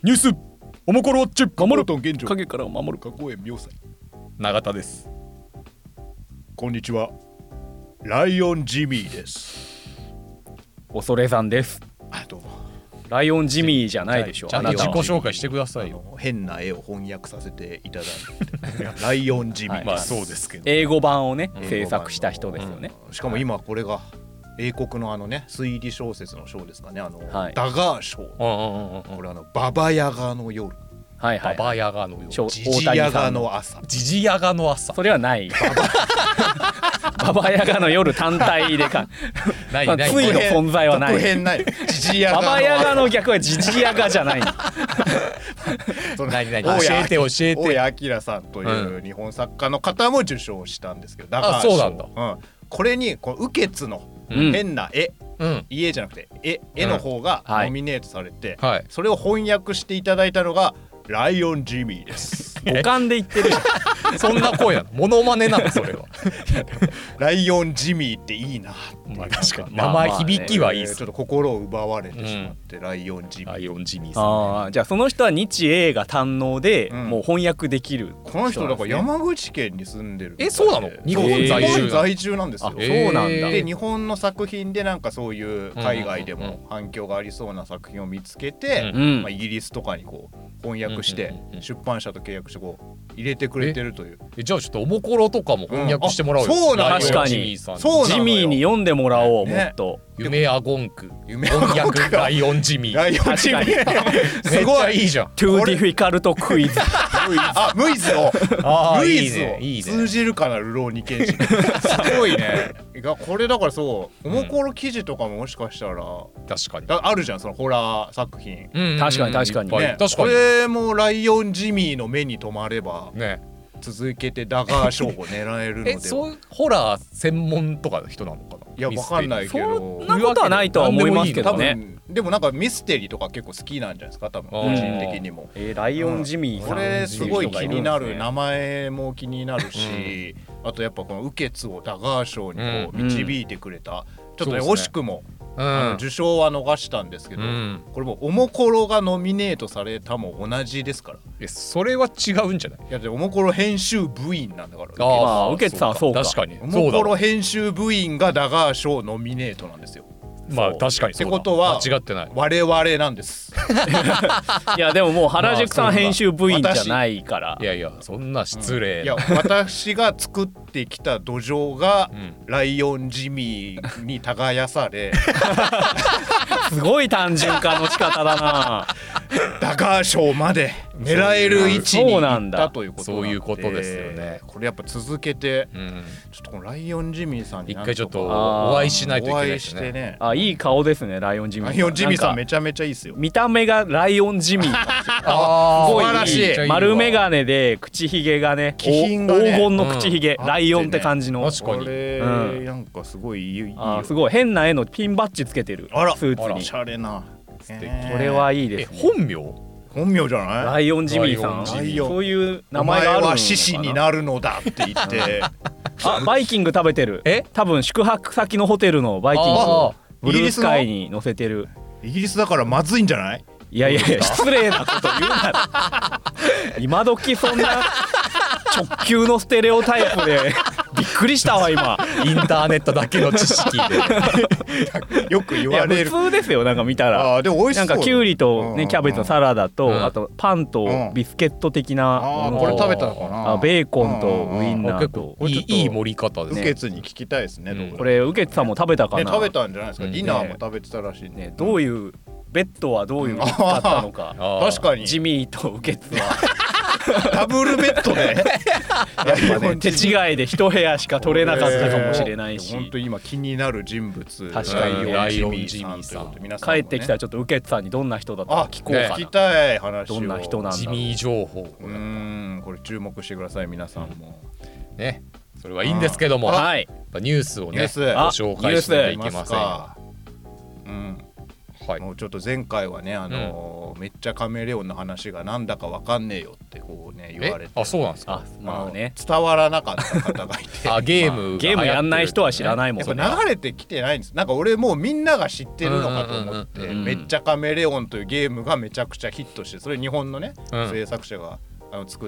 ニュースおもころウォッチ守ると現状影から守る加工園妙斎。 永田です。 こんにちは、ライオンジミーです。 恐山です。 どうも。 ライオンジミーじゃないでしょ。 ちゃんと自己紹介してくださいよ。 変な絵を翻訳させていただいてライオンジミー、 まあそうですけど、 英語版をね制作した人ですよね。 しかも今これが英国の推理小説の賞ですかね、ダガー賞。これババヤガの夜、 ババヤガの夜、 ジジヤガの朝、 ジジヤガの朝。 それはないババヤガの夜単体でかついの存在はない。 続編ない。ジジヤガのババヤガの逆はジジヤガじゃない教えて大谷明さんという日本作家の方も受賞したんですけど、ダガー賞。 そうなんだ。 これにこの雨穴の変な絵、家じゃなくて絵の方がノミネートされて、それを翻訳していただいたのがライオンジミーです。 五感で言ってるそんな声なの？モノマネなのそれは。 ライオンジミーっていいな。 確かに名前響きはいいです。 ちょっと心を奪われてしまって、ライオンジミー。 ライオンジミーさん。 じゃあその人は日英が堪能で、もう翻訳できる。 この人だから山口県に住んでる。 そうなの？日本在住なんですよ。 そうなんだ。 で日本の作品でなんかそういう海外でも反響がありそうな作品を見つけて、イギリスとかにこう翻訳して出版社と契約してこう入れてくれてるという。 じゃあちょっとおもころとかも翻訳してもらおうよ。 そうなの。 確かにジミーに読んでもらおう。もっと夢アゴンク翻訳ライオンジミー。 ライオンジミーすごいいいじゃん。 トゥーディフィカルトクイズ。 ムイズを通じるかな、ルローニケンジ。すごいね。これだからそうおもころ記事とかももしかしたら確かにあるじゃん、そのホラー作品。 確かにね。これもライオンジミーの目に留まればね、 続けてダガー賞を狙えるので。 そうホラー専門とかの人なのかな。 いやわかんないけど、 そんなことはないとは思いますけどね。 でもなんかミステリーとか結構好きなんじゃないですか、多分個人的にも。 ライオンジミーさん、 これすごい気になる。名前も気になるし、あとやっぱこの雨穴をダガー賞にこう導いてくれた、ちょっとね惜しくも受賞は逃したんですけど、これもおもころがノミネートされたも同じですから。 それは違うんじゃない？ いやでおもころ編集部員なんだから。 雨穴さんはそうか。 確かにおもころ編集部員がダガー賞ノミネートなんですよ。 まあ確かにってことは間違ってない。 我々なんです。 いやでももう原宿さん編集部員じゃないから。 いやいやそんな失礼。 いや私が作ってきた土壌がライオンジミーに耕され、 すごい単純化の仕方だな。 ダガー賞まで狙える位置に行ったということ。 そういうことですよね。 これやっぱ続けてちょっとこのライオンジミーさんに一回ちょっとお会いしないといけないですね。 いい顔ですね、ライオンジミーさん。 ライオンジミーさんめちゃめちゃいいですよ。 見た目がライオンジミー。すごい素晴らしい。 丸眼鏡で口ひげがね、黄金の口ひげ、ライオンって感じの。 確かに。 なんかすごいいい。 すごい変な絵のピンバッジつけてる。スーツに。 おしゃれな。 これはいいですね。 本名じゃない？ ライオンジミーさん。そういう名前があるのかな。お前は獅子になるのだって言って。 バイキング食べてる。多分宿泊先のホテルのバイキングブルースカイに載せてる。 イギリスだからまずいんじゃない？ いや失礼なこと言うな。今時そんな直球のステレオタイプでびっくりしたわ今。 インターネットだけの知識でよく言われる。 普通ですよ、なんか見たら。 でも美味しそう。 なんかキュウリとねキャベツのサラダと、あとパンとビスケット的な。 これ食べたのかな。 ベーコンとウインナーと。 いい盛り方ですね。 雨穴に聞きたいですね。 これ雨穴さんも食べたかな。 食べたんじゃないですか。ディナーも食べてたらしいね。 どういうベッドはどういうのだったのか。 確かにジミーと雨穴はダブルベッドで手違いで一部屋しか取れなかったかもしれないし。 本当に今気になる人物。 確かにライオンジミーさん。 帰ってきたらちょっと雨穴さんにどんな人だったか聞こうかな。 聞きたい話を。 どんな人なんだろう。 ジミー情報。 これ注目してください皆さんも。 ね。それはいいんですけども。ニュースをねご紹介しなきゃいけません。 はい、 もうちょっと前回はねめっちゃカメレオンの話がなんだかわかんねえよってこうね言われて、 あ、そうなんですか。 まあね、 伝わらなかった方がいてあ、ゲームやんない人は知らないもん。 やっぱ流れてきてないんです。なんか俺もうみんなが知ってるのかと思って、めっちゃカメレオンというゲームがめちゃくちゃヒットして、それ日本のね、制作者が作って、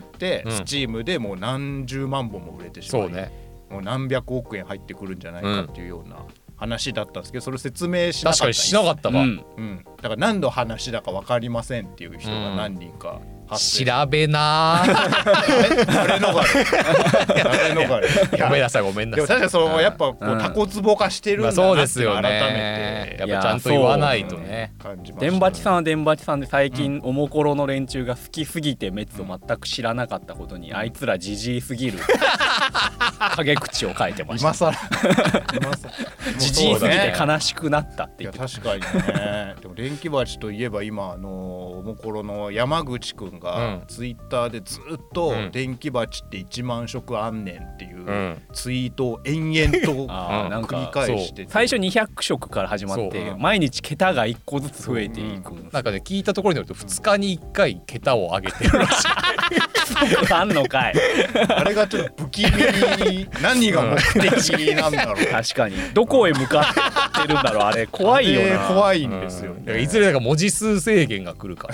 スチームでもう何十万本も売れてしまい、もう何百億円入ってくるんじゃないかっていうような話だったんですけど、それを説明しなかった。 確かにしなかったか、 だから何の話だか分かりませんっていう人が何人か調べな誰のがごめんなさいごめんなさい。 でも確かにそのやっぱこうタコツボ化してるんだなってそうですよね。 改めてやっぱちゃんと言わないとね。 電バチさんは電バチさんで最近おもころの連中が好きすぎてメッツを全く知らなかったことに、あいつらジジイすぎる陰口を書いてました。 今更ジジイすぎて悲しくなったって言って。 確かにね。でも電気バチといえば今おもころの山口くんがツイッターでずっと電気バチって1万食あんねんっていうツイートを延々と繰り返してて、 最初200食から始まって毎日桁が1個ずつ増えていくんです。 なんかね、聞いたところによると2日に1回桁を上げてるらしい。 あんのかい。 あれがちょっと不気味。何が目的なんだろう。 確かにどこへ向かってるんだろう。あれ怖いよな。 怖いんですよ、ね。 いずれなんか文字数制限が来るから。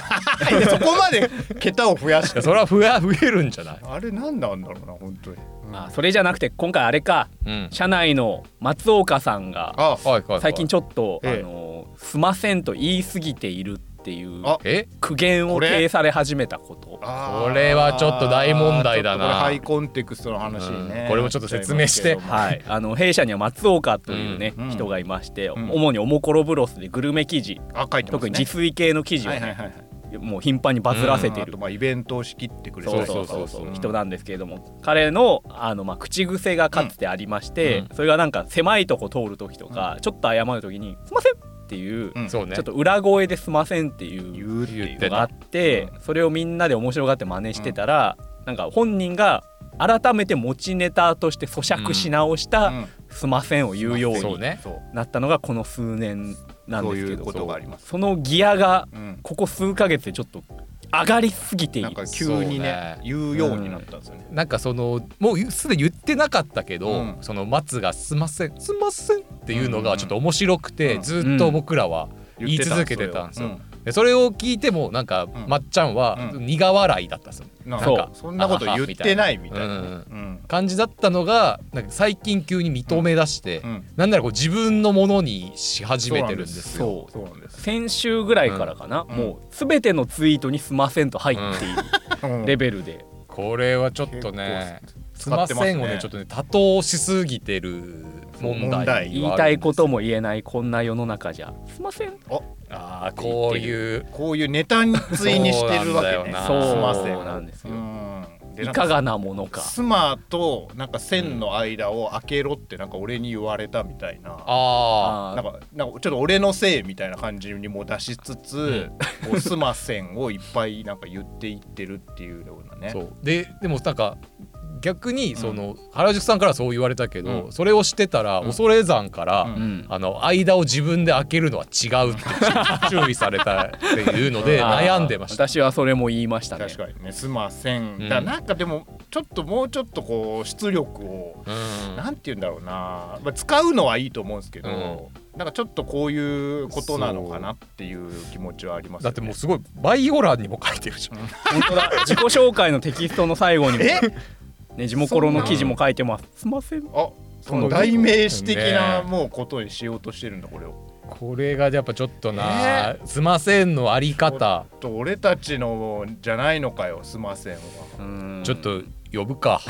そこまで桁を増やして。 それは増えるんじゃない。 あれ何なんだろうな本当に。 それじゃなくて今回あれか、社内の松岡さんが最近ちょっとすませんと言い過ぎているっていう苦言を呈され始めたこと。 これはちょっと大問題だな。 ハイコンテクストの話にね、 これもちょっと説明して。 はい、弊社には松岡というね、人がいまして、主におもころブロスでグルメ記事、特に自炊系の記事をもう頻繁にバズらせている、 イベントを仕切ってくれる人なんですけれども、彼の口癖がかつてありまして、それがなんか狭いとこ通る時とか、ちょっと謝る時にすいませんっていう、ちょっと裏声ですいませんっていうのがあって、それをみんなで面白がって真似してたら、なんか本人が改めて持ちネタとして咀嚼し直したすいませんを言うようになったのがこの数年なんですけど、そのギアがここ数ヶ月でちょっと上がりすぎている。 なんか急にね言うようになったんですよね。 なんかもうすでに言ってなかったけど、その松がすいませんすいませんっていうのがちょっと面白くて、ずっと僕らは言い続けてたんですよ。でそれを聞いてもなんかまっちゃんは苦笑いだったんですよ。 なんかそんなこと言ってないみたいな感じだったのが、なんか最近急に認め出して、なんならこう自分のものにし始めてるんですよ。 先週ぐらいからかな、もう全てのツイートにすませんと入っているレベルで、 これはちょっとねすませんをねちょっとね多答しすぎてる問題。 言いたいことも言えないこんな世の中じゃすません。 こういうネタについにしてるわけね。 そうなんですよ。いかがなものか。 スマとなんか線の間を開けろってなんか俺に言われたみたいな。なんかちょっと俺のせいみたいな感じにも出しつつ、スマ線をいっぱいなんか言っていってるっていうようなね。 でもなんか逆に原宿さんからそう言われたけど、それをしてたら恐山から間を自分で開けるのは違うって注意されたっていうので悩んでました。 私はそれも言いましたね。 確かにね、すません。なんかでもちょっともうちょっとこう出力をなんて言うんだろうな、使うのはいいと思うんですけど、なんかちょっとこういうことなのかなっていう気持ちはありますね。 だってもうすごいバイオ欄にも書いてるじゃん。 本当だ。自己紹介のテキストの最後にもね、地元の記事も書いてます。すいません。 その代名詞的なもうことにしようとしてるんだこれを。 これがやっぱちょっとな、すませんのあり方。 俺たちのじゃないのかよ、すませんは。 ちょっと呼ぶか。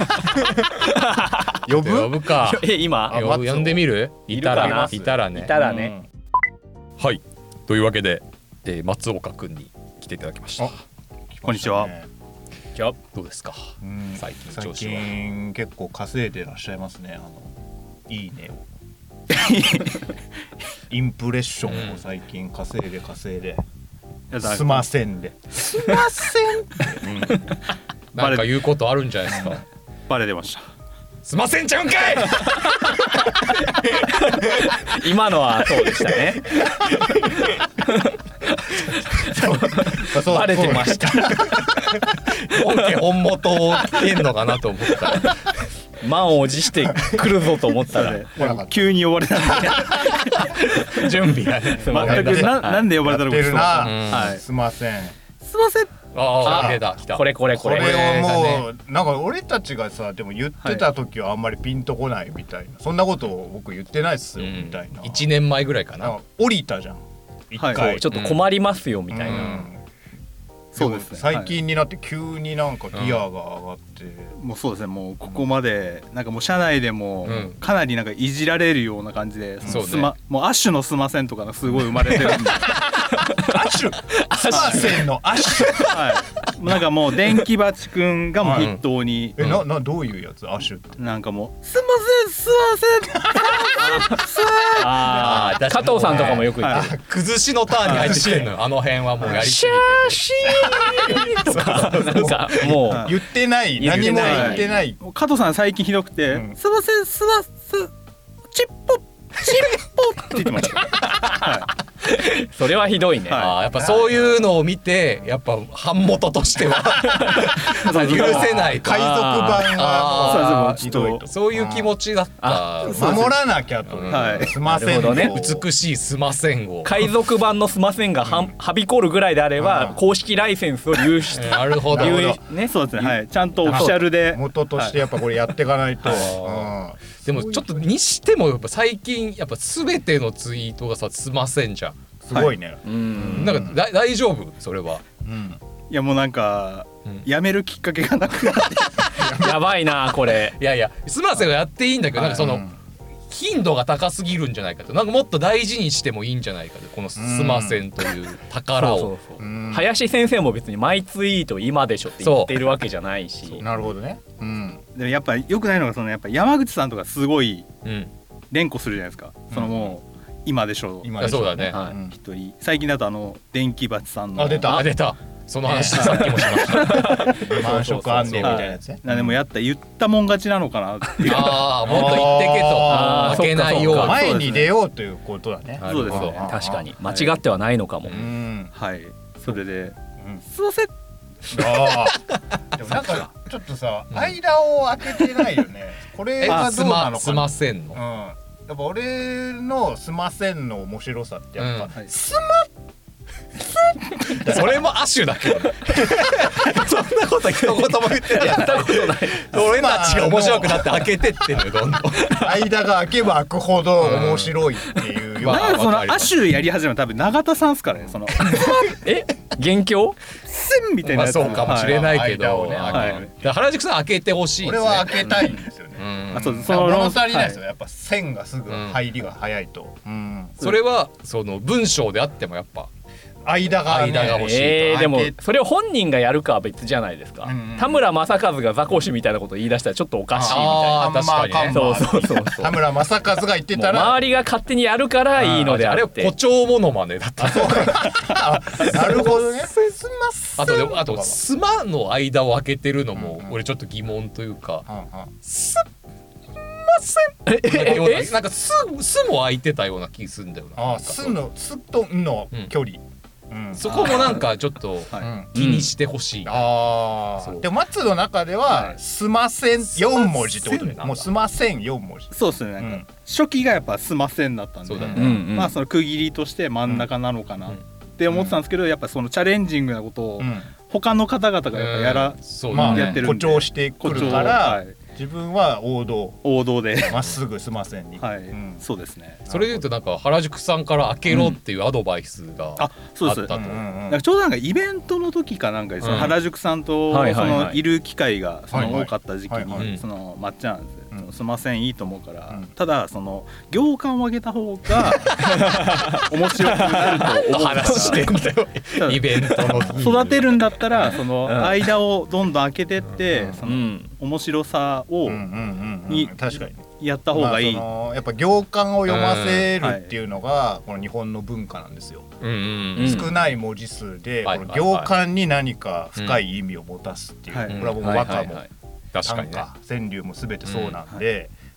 呼ぶか。 今呼んでみる？いたらね。はい。というわけで松岡くんに来ていただきました。 こんにちは。 どうですか？ 最近結構稼いでらっしゃいますね。いいねをインプレッションを最近稼いですませんですませんってなんか言うことあるんじゃないですか？ バレてました。 すませんちゃうんかい。 今のはそうでしたね。バレてました。 本家本元を着てんのかなと思ったら満を持して来るぞと思ったら急に呼ばれたんで準備がね全くなんで呼ばれたのかすいませんああ出た来たこれをもうなんか俺たちがさでも言ってた時はあんまりピンとこないみたいな、そんなことを僕言ってないっすよみたいな。 1年前ぐらいかな。 降りたじゃん一回、 ちょっと困りますよみたいな。 そうですね。 最近になって急になんかギアが上がって、 もうそうですね。もうここまでなんかもう社内でもかなりなんかいじられるような感じで、もうアッシュのすませんとかがすごい生まれてるんで。 アッシュすませんのアッシュ。 はい。なんかもう電気バチくんがもう筆頭に。 どういうやつアッシュって。 なんかもうすませんすません。 ああ加藤さんとかもよく言ってる。 崩しのターンに入ってきてるのよ。あの辺はもうやりすぎてとかなんかもう言ってない何も言ってない。 加藤さん最近ひどくてすませんすますチッポチッポって言ってました。 それはひどいね。 やっぱそういうのを見てやっぱ版元としては許せないと。 海賊版がそういう気持ちだった。 守らなきゃと。すませんの美しいすませんを海賊版のすませんがはびこるぐらいであれば公式ライセンスを流出。 なるほどね。そうですね。はい。ちゃんとオフィシャルで元としてやっぱこれやっていかないと。 でもちょっとにしてもやっぱ最近やっぱ全てのツイートがさすませんじゃん。 すごいね。 なんか大丈夫それは。 いやもうなんかやめるきっかけがなくなって。 やばいなこれ。 いやすませんがやっていいんだけどなんかその頻度が高すぎるんじゃないかと。なんかもっと大事にしてもいいんじゃないかと。このすませんという宝を。 林先生も別にマイツイート今でしょって言ってるわけじゃないし。 なるほどね。 でもやっぱ良くないのがそのやっぱ山口さんとかすごい連呼するじゃないですか。そのもう今でしょ。 そうだね。 一人最近だと電気バチさんの出た。その話さっきもしました。 満食安定みたいなやつね。 でも言ったもん勝ちなのかなっていう。 もっと言ってけと負けないよう前に出ようということだね。 そうですね。 確かに間違ってはないのかも。 はい。それですいません。 でもなんかちょっとさ間を空けてないよね。これがどうなのかな。 すませんの。 やっぱ俺のすませんの面白さってやっぱすそれも亜種だけどそんなこと一言も言ってない。やったことない。俺たちが面白くなって開けてってんのよどんどん。 間が開けば開くほど面白いっていうような。 その亜種やり始めたの多分永田さんっすからね。その元凶せんみたいなやつ。 そうかもしれないけど原宿さん開けてほしい。 俺は開けたいんですよね。その物足りないですよ。やっぱ線がすぐ入りが早いと。 それはその文章であってもやっぱ間が欲しい。 でもそれを本人がやるかは別じゃないですか。田村正和がザコシみたいなこと言い出したらちょっとおかしいみたいな。 確かにね。 そう田村正和が言ってたら周りが勝手にやるからいいのであって。 あれは誇張モノマネだった。 なるほどね。 あとすまの間を開けてるのも俺ちょっと疑問というか。すません。なんかすも開いてたような気するんだよな。 すとの距離。 そこもなんかちょっと気にしてほしい。でも松の中ではすません4文字ってことで、もうすません4文字。 そうですね。なんか初期がやっぱすませんだったんで、まあその区切りとして真ん中なのかなって思ってたんですけど、やっぱそのチャレンジングなことを他の方々がやってるんで、 誇張してくるから自分は王道でまっすぐすませんに。 そうですね。 それでいうとなんか原宿さんから開けろっていうアドバイスがあったと。 ちょうどなんかイベントの時かなんかで原宿さんとそのいる機会が多かった時期にそのまっちゃんすませんいいと思うから、ただその行間を上げた方が面白くなると思う話してんだよ。イベントの育てるんだったらその間をどんどん開けてってその面白さをにやった方がいい。 やっぱ行間を読ませるっていうのがこの日本の文化なんですよ。少ない文字数でこの行間に何か深い意味を持たすっていう、これはもう和歌も短歌川柳も全てそうなんで、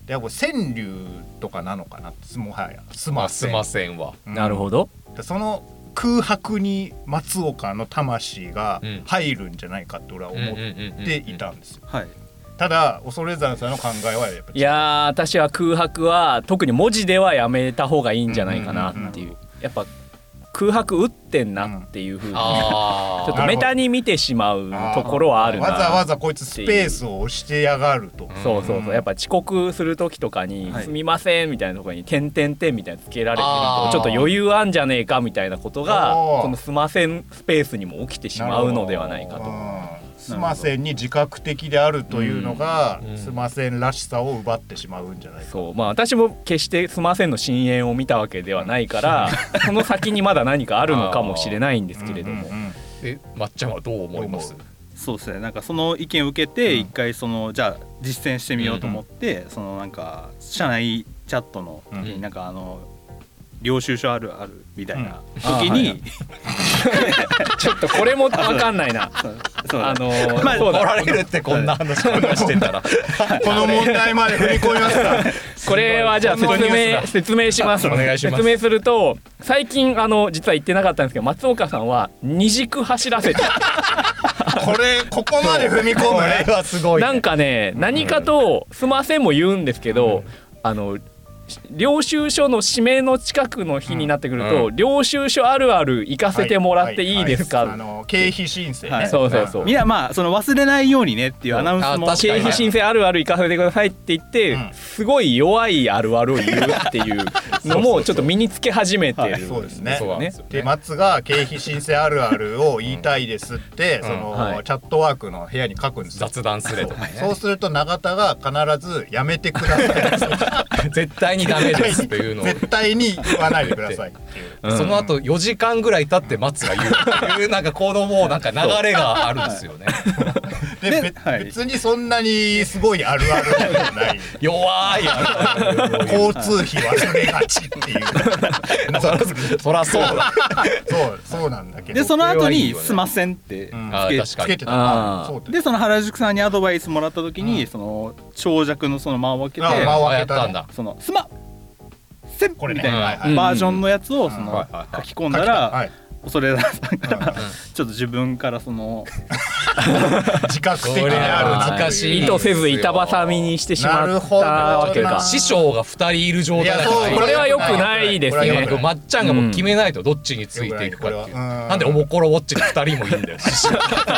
でこれ川柳とかなのかな、もはやすませんは、 なるほど。 その空白に松岡の魂が入るんじゃないかって俺は思っていたんですよ。ただ恐山さんの考えはやっぱり、 いや私は空白は特に文字ではやめた方がいいんじゃないかなっていう、やっぱ空白打ってんなっていう風に、ちょっとメタに見てしまうところはあるな。 わざわざこいつスペースを押してやがると。 そうそうそう、やっぱ遅刻する時とかに「すみません」みたいなところに「点々点」みたいなつけられてるとちょっと余裕あんじゃねえかみたいなことがこの「すません」スペースにも起きてしまうのではないかと。 すませんに自覚的であるというのがすませんらしさを奪ってしまうんじゃないか。 そう、まあ私も決してすませんの深淵を見たわけではないからその先にまだ何かあるのかもしれないんですけれども、 まっちゃんはどう思います？ そうですね、なんかその意見を受けて一回そのじゃあ実践してみようと思って、そのなんか社内チャットの時になんか領収書あるあるみたいな時に、 ちょっとこれも分かんないな。 まあ怒られるってこんな話してたらこの問題まで踏み込みますか。 これはじゃあ説明します。 お願いします。 説明すると最近実は言ってなかったんですけど、松岡さんは二軸走らせてここまで踏み込む。 これはすごいね。 なんかね、何かとすませんも言うんですけど、領収書の指名の近くの日になってくると、領収書あるある行かせてもらっていいですか、 経費申請ね、 そうそうそう、 みんなまあその忘れないようにねっていうアナウンスも、 経費申請あるある行かせてくださいって言って、すごい弱いあるあるを言うっていうのもちょっと身につけ始めてる。 そうですね。で松が経費申請あるあるを言いたいですってそのチャットワークの部屋に書くんですよ。 雑談すれとかね。 そうすると永田が必ずやめてください絶対にダメですというのを絶対に言わないでくださいっていう、 その後4時間ぐらい経って松が言うっていうなんかこのもうなんか流れがあるんですよね。 で別にそんなにすごいあるあるじゃない弱い交通費忘れがちっていうそらそうだそうなんだけど、 でその後にすませんってつけてた。 でその原宿さんにアドバイスもらった時にその長尺のその間を空けてやったんだ。 そのすませんみたいなバージョンのやつをその書き込んだら、恐山さんからちょっと自分からその自覚的にある難しい、 意図せず板挟みにしてしまったわけか。 師匠が2人いる状態だからこれは良くないですね。 まっちゃんがもう決めないとどっちについていくかっていう。なんでおもころウォッチに2人もいるんだよ師匠。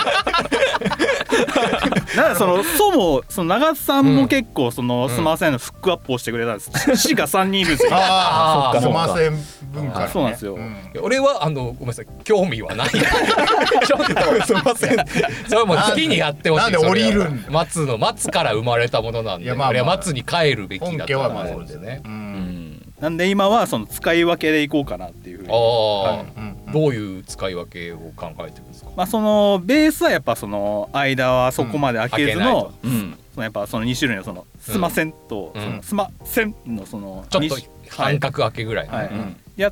なんかその長津さんも結構そのすませんのフックアップをしてくれたんです。師が3人いるんですよ。 すません文化。 そうなんですよ。 俺はごめんなさい興味はない。ちょっとすみません。それはもう好きにやってほしい。 なんで降りるん？ 松から生まれたものなんで、あれは松に帰るべきだと思うんですね。 なんで今はその使い分けでいこうかなっていうふうに。 どういう使い分けを考えてるんですか？ まあそのベースはやっぱその間はそこまで開けずの、やっぱその2種類のそのすませんとそのすませんのそのちょっと半角開けぐらいやって、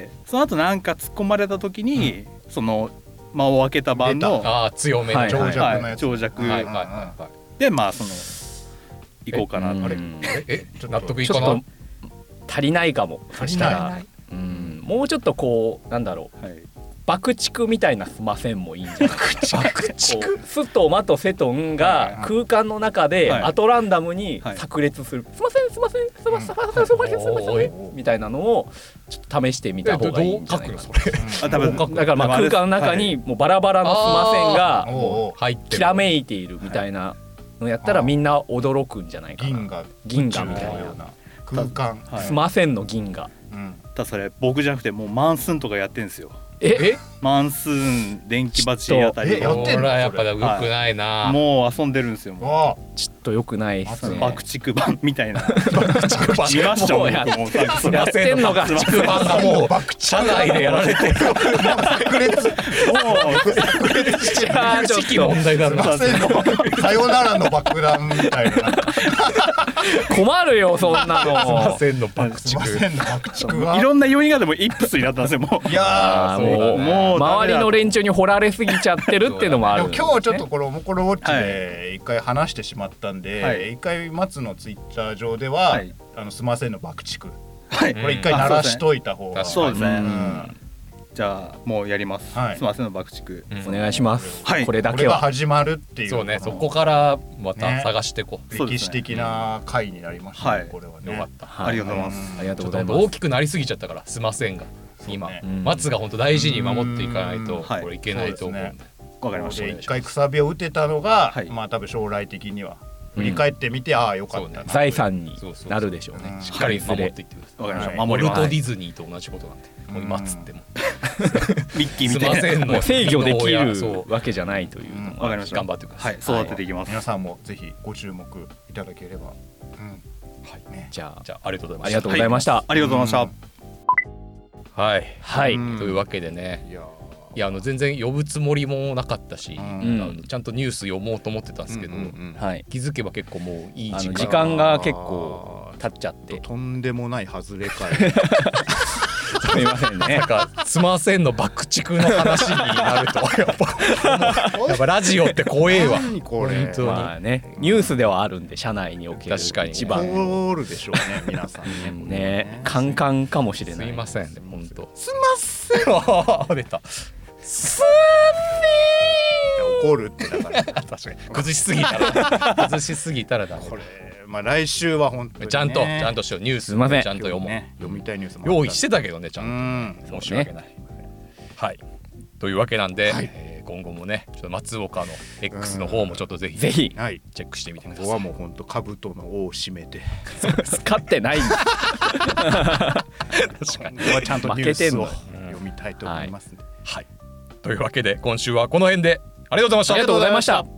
その後なんか突っ込まれた時にその間を開けた版の強めの長尺のやつ、 長尺でまあそのいこうかな。 納得いかない？ 足りないかも。そしたらもうちょっとこうなんだろう、爆竹みたいなすませんもいいんじゃないですか。スとマとセとンが空間の中でアトランダムに炸裂する、すませんすませんすませんすませんすませんみたいなのをちょっと試してみた方がいいんじゃないかな。だからまあ空間の中にもうバラバラのすませんがきらめいているみたいなのやったらみんな驚くんじゃないかな。銀河みたいな空間、 すませんの銀河。 ただそれ僕じゃなくてもうマンスーンとかやってんですよ。マンスーン電気バチあたりやってんの？ やっぱ良くないな。 もう遊んでるんですよ。もうちょっと良くないっすね。 爆竹版みたいな。 爆竹版見ましたもん。やってんのが爆竹版がもう社内でやられてる。 炸裂。 じゃあちょっと問題だな。 さよならの爆弾みたいな。 困るよそんなの。 すませんの爆竹。 すませんの爆竹がいろんな要因がでもイップスになったんですよ。もう。 いやもう周りの連中に掘られすぎちゃってるっていうのもある、 今日ちょっとこれおもころウォッチで一回話してしまったんで、一回松のツイッター上ではすいませんの爆竹、これ一回鳴らしといた方が、 そうですね。じゃあもうやります。すいませんの爆竹お願いします。これだけはこれが始まるっていう、 そうね、そこからまた探していこう。 歴史的な回になりましたね。これはね。 よかった。 ありがとうございます。 ありがとうございます。 大きくなりすぎちゃったからすいませんが、今松が本当大事に守っていかないとこれいけないと思うんで。 わかりました。 一回くさびを打てたのが、まあ多分将来的には振り返ってみて、ああよかったな、 財産になるでしょうね。 しっかり守っていってください。 わかりました。 ウォルト・ディズニーと同じことなんで、もう今っつってもミッキーみたいな、 すいませんの制御できるわけじゃないというのも、 わかりました。 頑張ってください。 育てていきます。 皆さんもぜひご注目いただければ。 じゃあありがとうございました。 ありがとうございました。 ありがとうございました。 はいはい。 というわけでね、いや全然呼ぶつもりもなかったし、ちゃんとニュース読もうと思ってたんですけど、気づけば結構もういい時間が結構経っちゃって、 とんでもない外れかい。 すみませんね。 なんかすいませんの爆竹の話になるとやっぱラジオって怖えわ。 これまあね、ニュースではあるんで、社内における一番通るでしょうね、皆さんね。カンカンかもしれない。 すいませんね、本当。 すいません。 出た。 す怒るってだから確かに崩しすぎたらダメ。 これまあ来週は本当にちゃんとしよう。ニュースちゃんと読もう。 読みたいニュースも用意してたけどね、ちゃんと。申し訳ない。はい。というわけなんで、今後もね、ちょっと松岡の X の方もちょっとぜひチェックしてみてください。 ここはもう本当兜の尾を締めて勝ってないんだ。 確かに。ここはちゃんとニュースを読みたいと思いますね。 はい。というわけで今週はこの辺でありがとうございました。 ありがとうございました。